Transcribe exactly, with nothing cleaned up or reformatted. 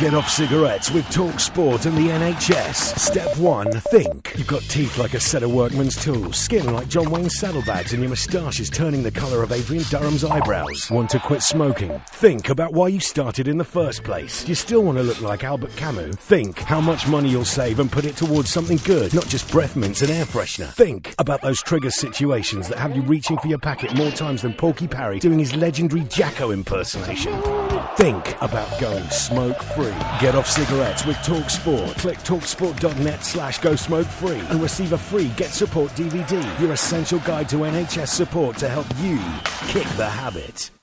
Get off cigarettes with Talk Sport and the N H S. Step one, think. You've got teeth like a set of workman's tools, skin like John Wayne's saddlebags, and your moustache is turning the colour of Adrian Durham's eyebrows. Want to quit smoking? Think about why you started in the first place. You still want to look like Albert Camus? Think how much money you'll save and put it towards something good, not just breath mints and air freshener. Think about those trigger situations that have you reaching for your packet more times than Porky Parry doing his legendary Jacko impersonation. Think about going smoke-free. Get off cigarettes with Talk Sport. Click talksport.net slash go smoke-free and receive a free Get Support D V D, your essential guide to N H S support to help you kick the habit.